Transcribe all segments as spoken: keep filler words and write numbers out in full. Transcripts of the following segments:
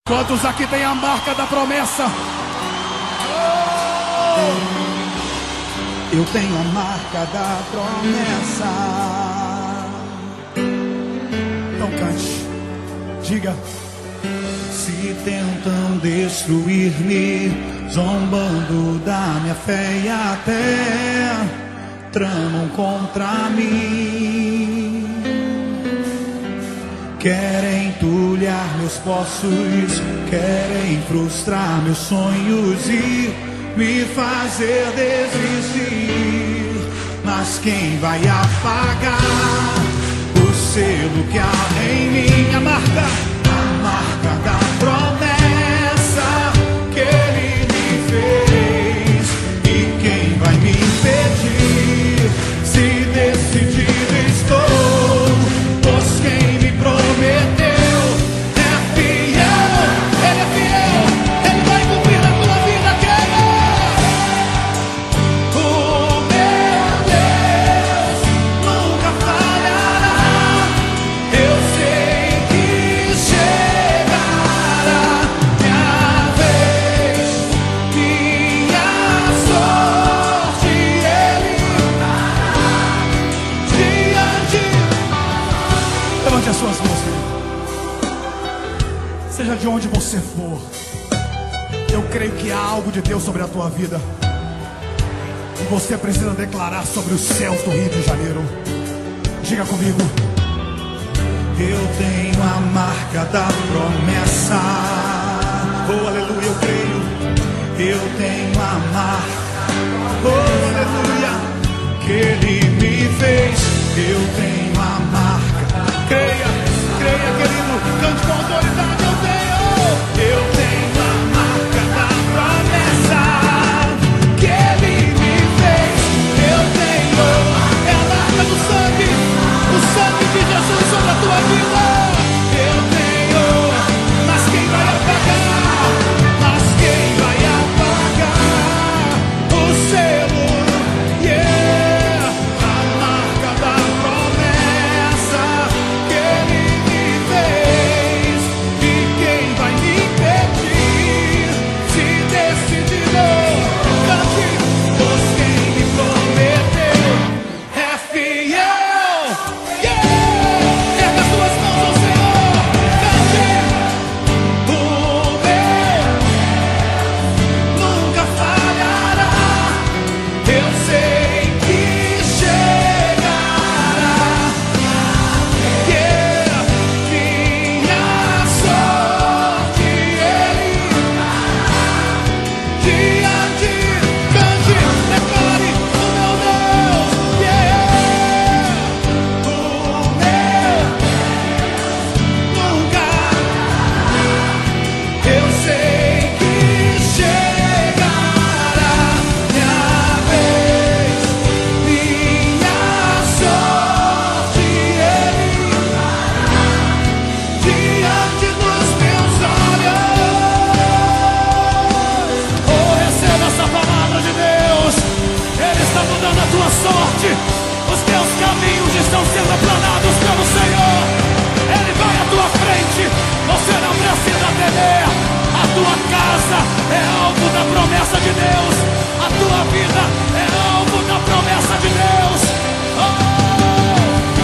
Quantos aqui tem a marca da promessa? Eu tenho a marca da promessa. Então cante, diga. Se tentam destruir-me, zombando da minha fé e até tramam contra mim, querem entulhar meus poços, querem frustrar meus sonhos e me fazer desistir. Mas quem vai apagar o selo que há em mim? A marca, a marca da promessa que Ele me fez. E quem vai me impedir? Se decidido estou, pois quem me prometeu é fiel. Ele é fiel, Ele vai cumprir na tua vida, creia. O meu Deus nunca falhará. Eu sei que chegará minha vez, minha sorte Ele dará diante. Levante as suas mãos, querido. Seja de onde você for, eu creio que há algo de Deus sobre a tua vida. E você precisa declarar sobre os céus do Rio de Janeiro. Diga comigo. Eu tenho a marca da promessa. Oh, aleluia, eu creio. Eu tenho a marca, oh, aleluia, que Ele me fez. Eu tenho a marca. Creia, creia, querido. Cante com autoridade. Eu tenho, eu tenho a marca da promessa que Ele me fez. Eu tenho, é a marca do sangue, o sangue de Jesus sobre a tua vida. Eu tenho, mas quem vai apagar? Mas quem vai apagar o selo? Yeah, a marca da promessa que Ele me fez. E quem vai me impedir? Se decidir não, cante, pois quem me prometeu é fiel. Yeah, erga as tuas mãos ao Senhor, cante. O meu nunca falhará. Eu sei que chegará. Yeah, minha sorte Ele dará diante. Cante, declare o meu Deus. Yeah, o meu nunca. Eu sei que chegará minha vez, minha sorte Ele dará diante dos meus olhos. Oh, receba essa palavra de Deus. Ele está mudando a tua sorte. Os teus caminhos estão sendo aplanados pelo Senhor. Ele vai à tua frente. Você não precisa temer. A tua casa é alvo da promessa de Deus. A tua vida é alvo da promessa de Deus. Oh,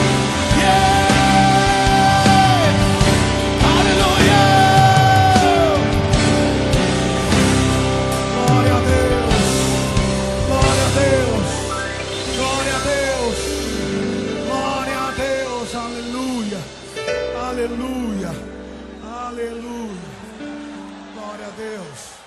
yeah. Aleluia. Glória a Deus. Glória a Deus. Glória a Deus. Glória a Deus. Aleluia. Aleluia. Aleluia. Glória a Deus.